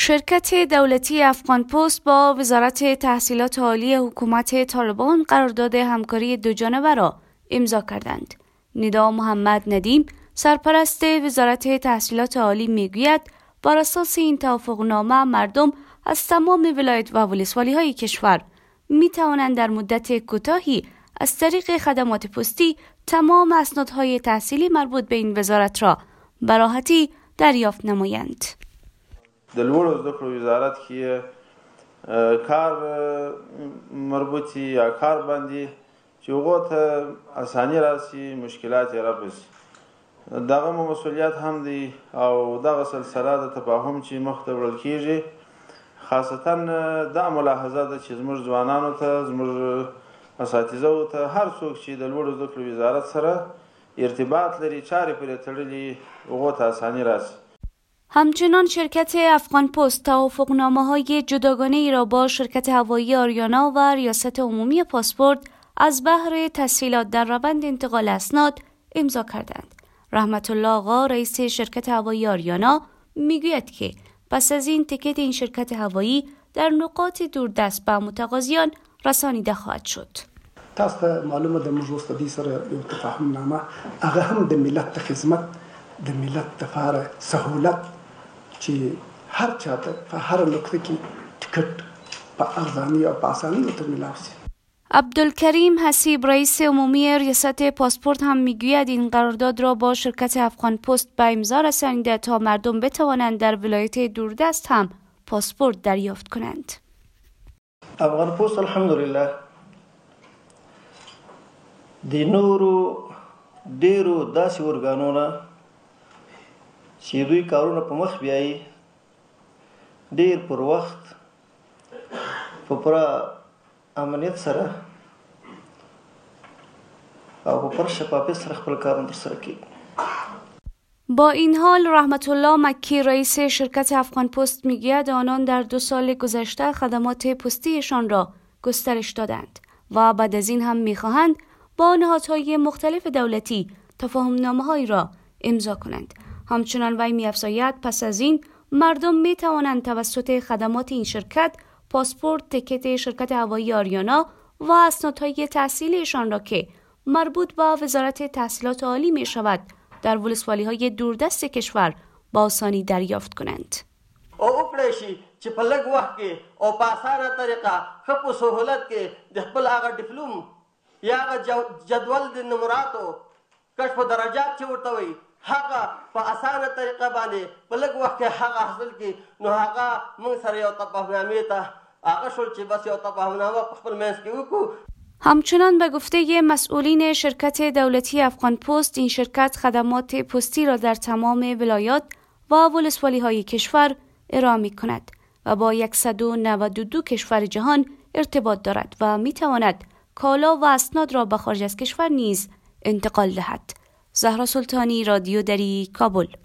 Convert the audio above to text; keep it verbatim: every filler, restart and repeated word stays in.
شرکت دولتی افغان پست با وزارت تحصیلات عالی حکومت طالبان قرارداد همکاری دوجانبه را امضا کردند. ندا محمد ندیم سرپرست وزارت تحصیلات عالی میگوید بر اساس این توافقنامه مردم از تمام ولایت و ولسوالی های کشور می توانند در مدت کوتاهی از طریق خدمات پستی تمام اسنادهای تحصیلی مربوط به این وزارت را به راحتی دریافت نمایند. د لوړو زده کړو وزارت کې کار مربوطي یا کار باندې چې هغو ته اساني راسي مشکلات یې رابسي دغه مسؤلیت هم دی او دغه سلسله د تفاهم چې مخ ته وړل کېږي خاصتا دا ملاحظه ده چې زموږ ځوانانو ته زموږ اساتذو ته هر څوک چې د لوړو زده کړو وزارت سره ارتباط لري چارې پرې تړلي هغو ته اساني راسي. همچنان شرکت افغان پست توافقنامه‌های جداگانه ای را با شرکت هوایی آریانا و ریاست عمومی پاسپورت از بهر تسهیلات در روند انتقال اسناد امضا کردند. رحمت الله آقا رئیس شرکت هوایی آریانا میگوید که پس از این تکت این شرکت هوایی در نقاط دوردست به متقاضیان رسانیده خواهد شد. تاسو ته معلومه ده موږ اوس د دې سره یو تفاهمنامه هغه هم د ملت ته خدمت د ملت لپاره سهولت چې هر چاته په هر نقطه کې ټیکټ په ارزاني او په اسانۍ ورته میلاو شي. عبدالکریم حسیب رئیس عمومی ریاست پاسپورت هم میگوید این قرارداد را با شرکت افغان پست به امضا رسانیده تا مردم بتوانند در ولایت دوردست هم پاسپورت دریافت کنند. افغان پست الحمدلله د نورو ډیرو داسې ورګانونه چې دوی کارونه په مخ بیایي ډیر پر وخت په پوره امنیت سره او په پوره شفافیت سره خپل کارونه ترسره کوي. با این حال رحمت الله مکی رئیس شرکت افغان پست میگوید آنان در دو سال گذشته خدمات پستیشان را گسترش دادند و بعد از این هم میخواهند با نهادهای مختلف دولتی تفاهمنامه‌هایی را امضا کنند. همچنان وی می‌افزاید پس از این مردم می‌توانند توسط خدمات این شرکت پاسپورت، تکت شرکت هوایی آریانا و اسنادهای تحصیلیشان را که مربوط به وزارت تحصیلات عالی می‌شود در ولسوالی‌های دوردست کشور با آسانی دریافت کنند. او وکړی چې په لږ وخت کې او په اسانه طریقه ښه په سهولت کې د خپل هغه ډیپلوم یا هغه جدول د نمراتو کشف درجات چې ورته وایي هغه په اسانه طریقه باندې په لږ وخت کې هغه حاصل کړي نو هغه موږ سره یو تفاهمنامې ته هغه شول چې بس یو تفاهمنامه په خپل منځ کې وکړو. همچنان به گفته مسئولین شرکت دولتی افغان پست این شرکت خدمات پستی را در تمام ولایات و ولسوالی‌های کشور ارائه می‌کند و با صد و نود و دو کشور جهان ارتباط دارد و می‌تواند کالا و اسناد را به خارج از کشور نیز انتقال دهد. زهرا سلطانی، رادیو دری، کابل.